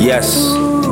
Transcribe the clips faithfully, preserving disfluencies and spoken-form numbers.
Yes.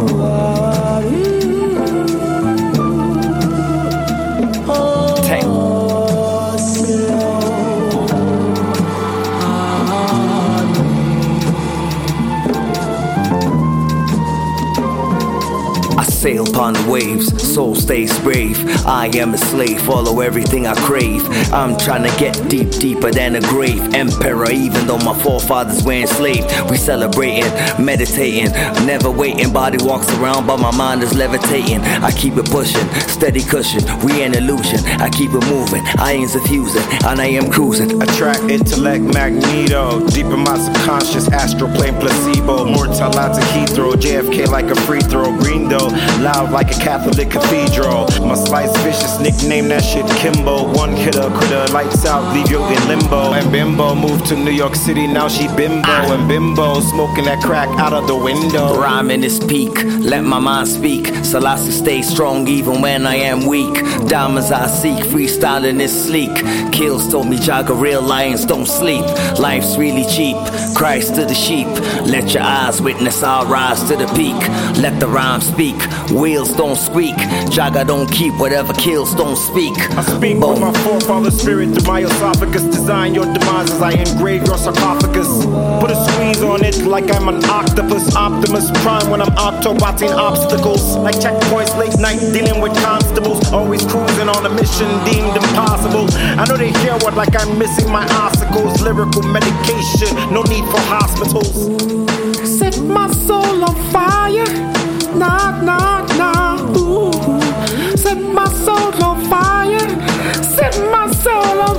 Sail upon the waves, soul stays brave. I am a slave, follow everything I crave. I'm trying to get deep, deeper than a grave. Emperor, even though my forefathers were enslaved. We celebrating, meditating, never waiting. Body walks around, but my mind is levitating. I keep it pushing, steady cushion. We an illusion, I keep it moving. Ions are fusing, and I am cruising. Attract intellect, magneto. Deep in my subconscious, astral plane placebo. Mortal out to Heathrow, J F K like a free throw. Green though, loud like a Catholic cathedral. My slice vicious, nickname that shit Kimbo. One hitter, critter, lights out, leave you in limbo. And Bimbo moved to New York City, now she bimbo. And Bimbo smoking that crack out of the window. Rhyming is peak, let my mind speak. Selassie stay strong even when I am weak. Diamonds I seek, freestyling is sleek. Kills told me jogger, real lions don't sleep. Life's really cheap, Christ to the sheep. Let your eyes witness our rise to the peak. Let the rhyme speak, wheels don't squeak. Jagger don't keep, whatever kills don't speak. I speak Boom. With my forefather's spirit through my esophagus. Design your demise as I engrave your sarcophagus. Put a squeeze on it like I'm an octopus. Optimus Prime when I'm Autoboting obstacles. Like checkpoints late night dealing with constables. Always cruising on a mission deemed impossible. I know they hear what like I'm missing my obstacles. Lyrical medication, no need for hospitals. Set my soul on fire. Nah, nah, nah, ooh. Set my soul on fire. Set my soul on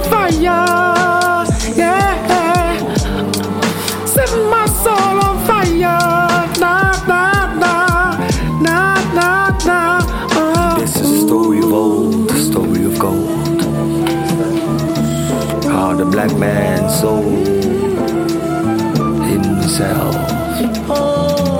fire. Yeah. Set my soul on fire. Nah, nah, nah. Nah, nah, nah. Oh. This is a story of old, a story of gold. How the black man sold himself.